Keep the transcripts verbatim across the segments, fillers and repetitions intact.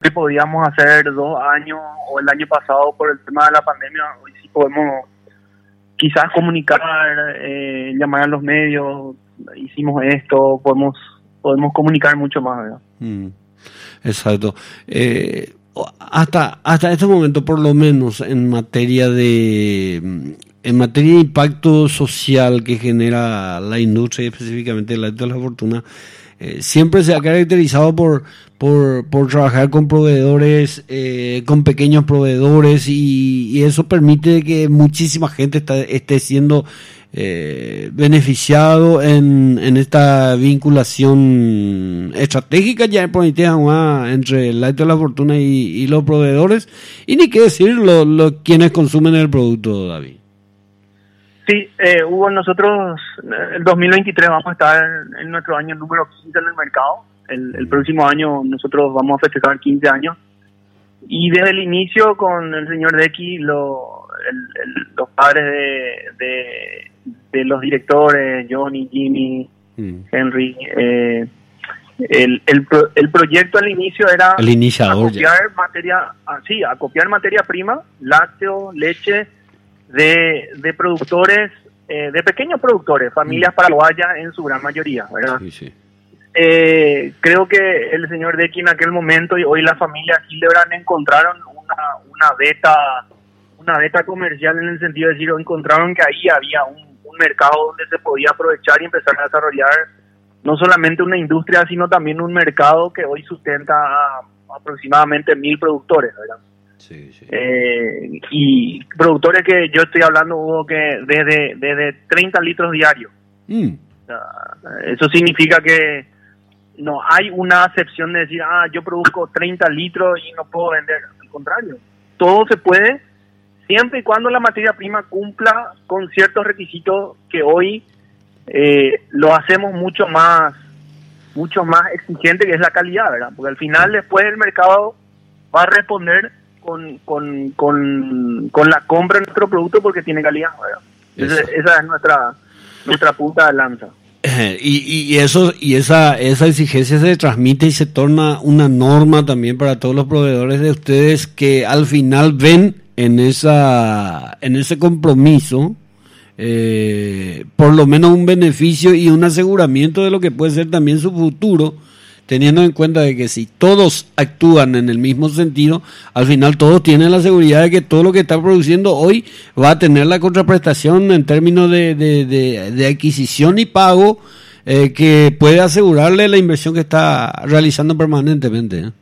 que podíamos hacer dos años o el año pasado por el tema de la pandemia. Hoy sí podemos quizás comunicar, eh, llamar a los medios, hicimos esto, podemos podemos comunicar mucho más, ¿verdad? Mm, exacto. Eh, hasta hasta este momento, por lo menos en materia de en materia de impacto social que genera la industria y específicamente el acto de la fortuna, eh, siempre se ha caracterizado por por por trabajar con proveedores, eh, con pequeños proveedores, y, y eso permite que muchísima gente está, esté siendo eh, beneficiado en, en esta vinculación estratégica ya entre el acto de la fortuna y, y los proveedores, y ni qué decir lo, lo, quienes consumen el producto, David. Sí, eh, Hugo, nosotros el dos mil veintitrés vamos a estar en nuestro año número quince en el mercado. El, el próximo año nosotros vamos a festejar quince años. Y desde el inicio con el señor Decky, lo, el, el, los padres de, de, de los directores, Johnny, Jimmy, mm. Henry, eh, el, el, pro, el proyecto al inicio era el iniciador, acopiar ya. materia, sí, acopiar materia prima, lácteo, leche, de, de productores, eh, de pequeños productores, familias mm. paraguayas en su gran mayoría, ¿verdad? Sí, sí. Eh, creo que el señor Decky en aquel momento y hoy la familia Hildebrand encontraron una, una beta, una beta comercial, en el sentido de decir, encontraron que ahí había un, un mercado donde se podía aprovechar y empezar a desarrollar no solamente una industria, sino también un mercado que hoy sustenta a aproximadamente mil productores, ¿verdad? Sí, sí. Eh, y productores que yo estoy hablando, Hugo, que desde, desde treinta litros diarios. Mm. O sea, eso significa que no hay una acepción de decir, ah, yo produzco treinta litros y no puedo vender. Al contrario, todo se puede siempre y cuando la materia prima cumpla con ciertos requisitos que hoy eh, lo hacemos mucho más mucho más exigente, que es la calidad, ¿verdad? Porque al final después el mercado va a responder con con con, con la compra de nuestro producto porque tiene calidad, ¿verdad? Entonces, esa es nuestra nuestra punta de lanza. Y, y eso y esa esa exigencia se transmite y se torna una norma también para todos los proveedores de ustedes, que al final ven en esa en ese compromiso eh, por lo menos un beneficio y un aseguramiento de lo que puede ser también su futuro, teniendo en cuenta de que si todos actúan en el mismo sentido, al final todos tienen la seguridad de que todo lo que está produciendo hoy va a tener la contraprestación en términos de, de, de, de adquisición y pago eh, que puede asegurarle la inversión que está realizando permanentemente, ¿eh?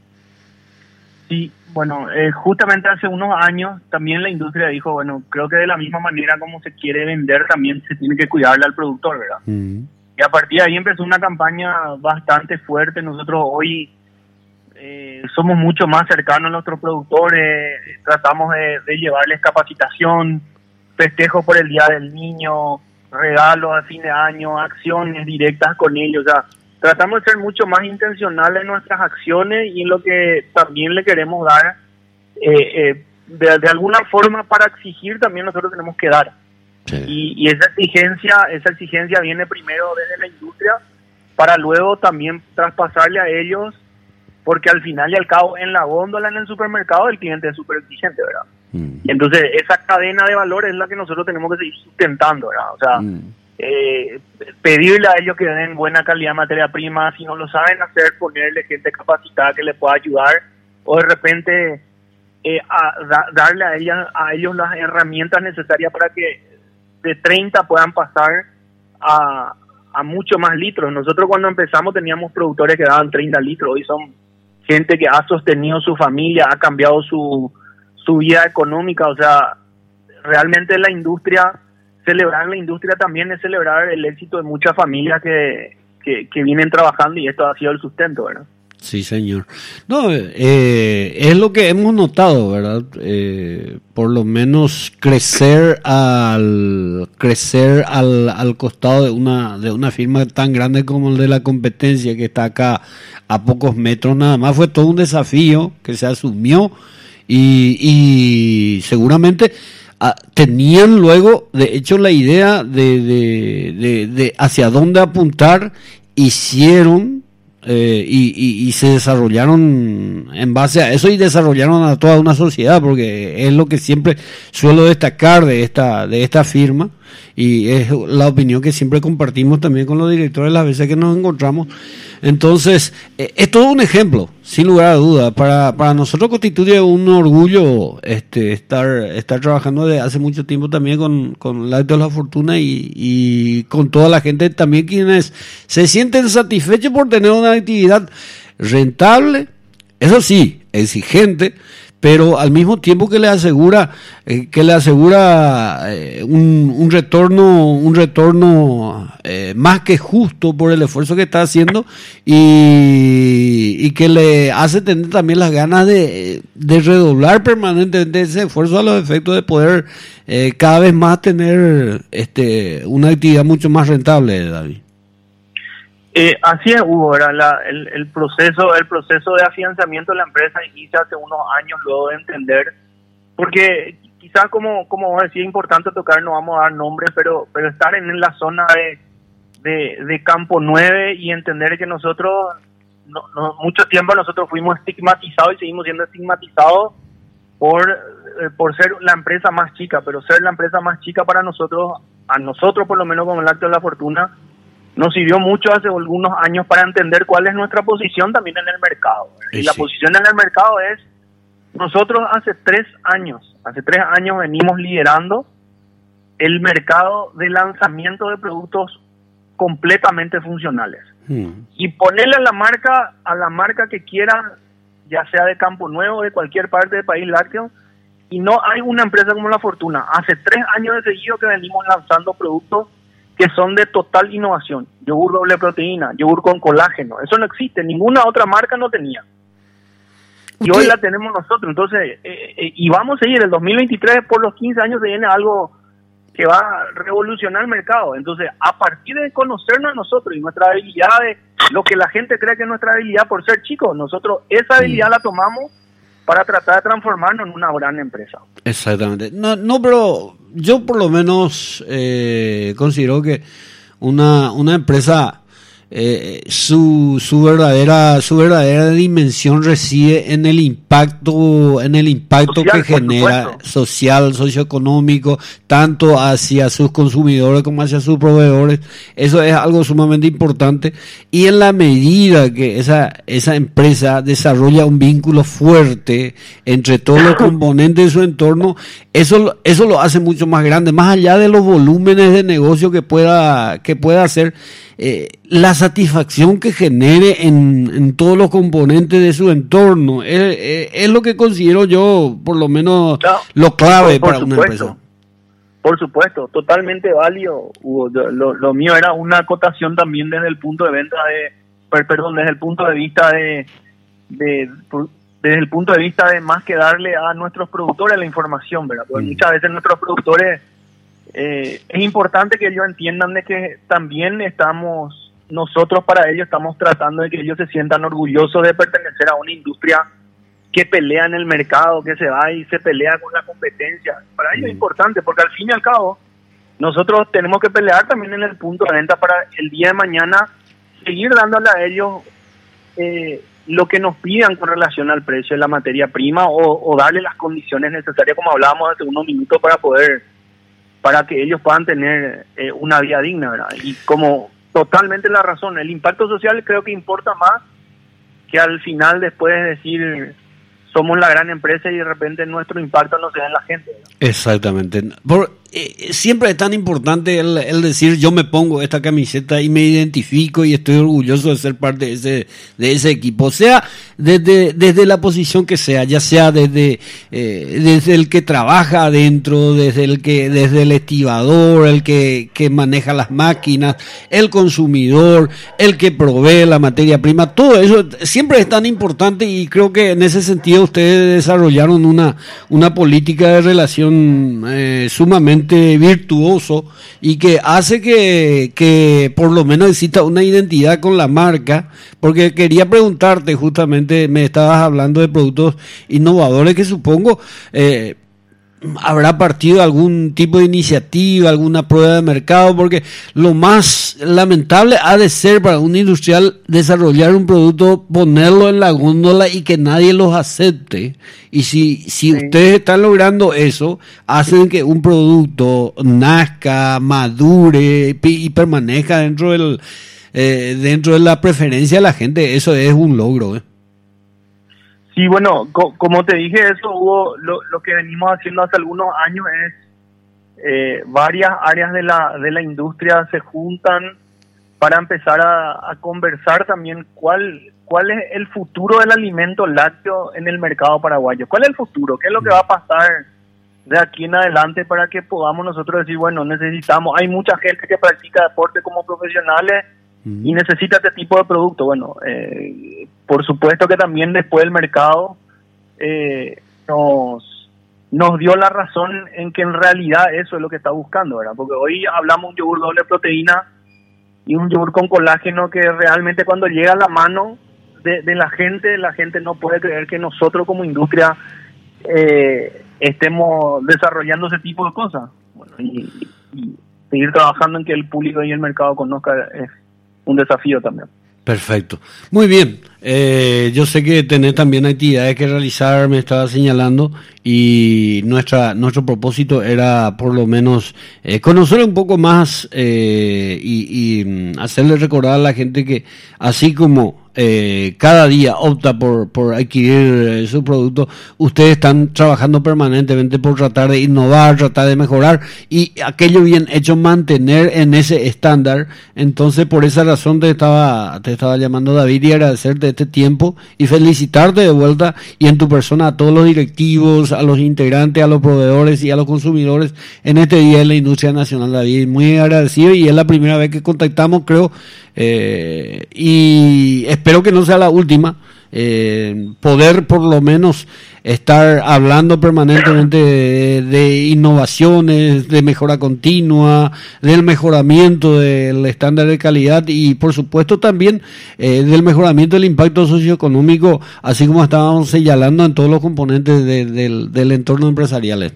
Sí, bueno, eh, justamente hace unos años también la industria dijo, bueno, creo que de la misma manera como se quiere vender, también se tiene que cuidarle al productor, ¿verdad? Mm. Y a partir de ahí empezó una campaña bastante fuerte. Nosotros hoy eh, somos mucho más cercanos a nuestros productores, tratamos de, de llevarles capacitación, festejos por el Día del Niño, regalos a fin de año, acciones directas con ellos. O sea, tratamos de ser mucho más intencionales en nuestras acciones y en lo que también le queremos dar. Eh, eh, de, de alguna forma, para exigir también nosotros tenemos que dar. Sí. Y, y esa exigencia esa exigencia viene primero desde la industria para luego también traspasarle a ellos, porque al final y al cabo en la góndola, en el supermercado, el cliente es súper exigente, ¿verdad? Mm. Y entonces esa cadena de valor es la que nosotros tenemos que seguir sustentando, ¿verdad? O sea, mm. eh, pedirle a ellos que den buena calidad de materia prima, si no lo saben hacer, ponerle gente capacitada que les pueda ayudar, o de repente eh, a, da, darle a, ella, a ellos las herramientas necesarias para que de treinta puedan pasar a, a mucho más litros. Nosotros cuando empezamos teníamos productores que daban treinta litros, hoy son gente que ha sostenido su familia, ha cambiado su, su vida económica. O sea, realmente la industria, celebrar la industria también es celebrar el éxito de muchas familias que, que, que vienen trabajando, y esto ha sido el sustento, ¿verdad? Sí, señor. No, eh, es lo que hemos notado, ¿verdad? Eh, por lo menos crecer al crecer al, al costado de una de una firma tan grande como el de la competencia, que está acá a pocos metros nada más, fue todo un desafío que se asumió y, y seguramente ah, tenían luego, de hecho, la idea de, de, de, de hacia dónde apuntar, hicieron eh, y, y, y se desarrollaron en base a eso y desarrollaron a toda una sociedad, porque es lo que siempre suelo destacar de esta de esta firma y es la opinión que siempre compartimos también con los directores las veces que nos encontramos. Entonces, eh, es todo un ejemplo, sin lugar a duda. Para, para nosotros constituye un orgullo este, estar, estar trabajando desde hace mucho tiempo también con, con Lácteos La Fortuna y, y con toda la gente también quienes se sienten satisfechos por tener una actividad rentable, eso sí, exigente, pero al mismo tiempo que le asegura eh, que le asegura eh, un, un retorno un retorno eh, más que justo por el esfuerzo que está haciendo y, y que le hace tener también las ganas de, de redoblar permanentemente ese esfuerzo a los efectos de poder eh, cada vez más tener este una actividad mucho más rentable, David. Eh, así es, Hugo, era la, el, el proceso el proceso de afianzamiento de la empresa inicia hace unos años luego de entender, porque quizás como como vos decís, es importante tocar, no vamos a dar nombres, pero pero estar en la zona de de, de Campo nueve y entender que nosotros, no, no, mucho tiempo nosotros fuimos estigmatizados y seguimos siendo estigmatizados por, eh, por ser la empresa más chica, pero ser la empresa más chica para nosotros, a nosotros por lo menos como Lácteos La Fortuna, nos sirvió mucho hace algunos años para entender cuál es nuestra posición también en el mercado. Y sí, la posición en el mercado es, nosotros hace tres años, hace tres años venimos liderando el mercado de lanzamiento de productos completamente funcionales. Hmm. Y ponerle a la marca, a la marca que quiera, ya sea de Campo Nuevo, de cualquier parte del país lácteo, y no hay una empresa como La Fortuna. Hace tres años de seguido que venimos lanzando productos que son de total innovación. Yogur doble proteína, yogur con colágeno. Eso no existe, ninguna otra marca no tenía. Y hoy la tenemos nosotros. Entonces, eh, eh, y vamos a seguir, el dos mil veintitrés, por los quince años, se viene algo que va a revolucionar el mercado. Entonces, a partir de conocernos a nosotros y nuestra habilidad, de lo que la gente cree que es nuestra habilidad por ser chicos, nosotros esa habilidad sí la tomamos para tratar de transformarnos en una gran empresa. Exactamente. No, no, pero yo por lo menos eh, considero que una, una empresa, eh, su, su verdadera, su verdadera dimensión reside en el impacto, en el impacto social, que genera social, socioeconómico, tanto hacia sus consumidores como hacia sus proveedores. Eso es algo sumamente importante, y en la medida que esa, esa empresa desarrolla un vínculo fuerte entre todos los componentes de su entorno, eso, eso lo hace mucho más grande, más allá de los volúmenes de negocio que pueda, que pueda hacer. Eh, la satisfacción que genere en, en todos los componentes de su entorno es, es, es lo que considero yo, por lo menos, no, lo clave por, por para supuesto, una empresa. Por supuesto, totalmente válido, Hugo. Lo, lo mío era una acotación también desde el punto de venta de, perdón, desde el punto de vista de, de, desde el punto de vista de más que darle a nuestros productores la información, ¿verdad? Porque mm. muchas veces nuestros productores Eh, es importante que ellos entiendan de que también estamos, nosotros para ellos estamos tratando de que ellos se sientan orgullosos de pertenecer a una industria que pelea en el mercado, que se va y se pelea con la competencia. Para ellos mm. es importante, porque al fin y al cabo nosotros tenemos que pelear también en el punto de venta para el día de mañana seguir dándole a ellos eh, lo que nos pidan con relación al precio de la materia prima, o, o darle las condiciones necesarias, como hablábamos hace unos minutos, para poder para que ellos puedan tener eh, una vida digna, ¿verdad? Y como totalmente la razón, el impacto social creo que importa más que al final, después de decir somos la gran empresa y de repente nuestro impacto no se da en la gente, ¿verdad? Exactamente. Por, eh, siempre es tan importante el, el decir yo me pongo esta camiseta y me identifico y estoy orgulloso de ser parte de ese, de ese equipo, sea desde, desde la posición que sea, ya sea desde, eh, desde el que trabaja adentro, desde el que, desde el estibador, el que, que maneja las máquinas, el consumidor, el que provee la materia prima, todo eso siempre es tan importante, y creo que en ese sentido ustedes desarrollaron una, una política de relación eh, sumamente virtuoso, y que hace que, que por lo menos exista una identidad con la marca. Porque quería preguntarte, justamente me estabas hablando de productos innovadores que supongo eh, habrá partido algún tipo de iniciativa, alguna prueba de mercado, porque lo más lamentable ha de ser para un industrial desarrollar un producto, ponerlo en la góndola y que nadie los acepte. Y si, si sí. ustedes están logrando eso, hacen que un producto nazca, madure y permanezca dentro del eh, dentro de la preferencia de la gente. Eso es un logro, ¿eh? Sí, bueno, co como te dije, eso hubo lo, lo que venimos haciendo hace algunos años es eh, varias áreas de la de la industria se juntan para empezar a, a conversar también cuál cuál es el futuro del alimento lácteo en el mercado paraguayo. ¿Cuál es el futuro? ¿Qué es lo que va a pasar de aquí en adelante para que podamos nosotros decir, bueno, necesitamos, hay mucha gente que practica deporte como profesionales y necesita este tipo de producto? Bueno, eh, por supuesto que también después el mercado eh, nos nos dio la razón en que en realidad eso es lo que está buscando, ¿verdad? Porque hoy hablamos de un yogur doble proteína y un yogur con colágeno que realmente cuando llega a la mano de, de la gente, la gente no puede creer que nosotros como industria eh, estemos desarrollando ese tipo de cosas. Bueno, y, y seguir trabajando en que el público y el mercado conozca es un desafío también. Perfecto. Muy bien. Eh, yo sé que tenés también actividades que realizar, me estaba señalando, y nuestra nuestro propósito era por lo menos eh, conocer un poco más eh, y, y hacerle recordar a la gente que así como eh, cada día opta por, por adquirir eh, su producto, ustedes están trabajando permanentemente por tratar de innovar, tratar de mejorar y aquello bien hecho mantener en ese estándar. Entonces por esa razón te estaba te estaba llamando, David, y agradecerte este tiempo y felicitarte de vuelta y en tu persona a todos los directivos, a los integrantes, a los proveedores y a los consumidores en este día de la industria nacional, David. Muy agradecido y es la primera vez que contactamos, creo, eh, y espero que no sea la última. Eh, poder por lo menos estar hablando permanentemente de, de innovaciones, de mejora continua, del mejoramiento del estándar de calidad y por supuesto también eh, del mejoramiento del impacto socioeconómico, así como estábamos señalando en todos los componentes de, de, del entorno empresarial.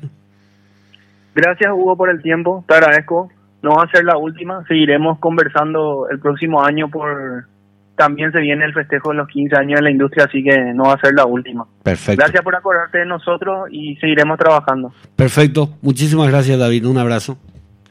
Gracias, Hugo, por el tiempo, te agradezco. No va a ser la última, seguiremos conversando el próximo año por... También se viene el festejo de los quince años de la industria, así que no va a ser la última. Perfecto. Gracias por acordarte de nosotros y seguiremos trabajando. Perfecto. Muchísimas gracias, David. Un abrazo.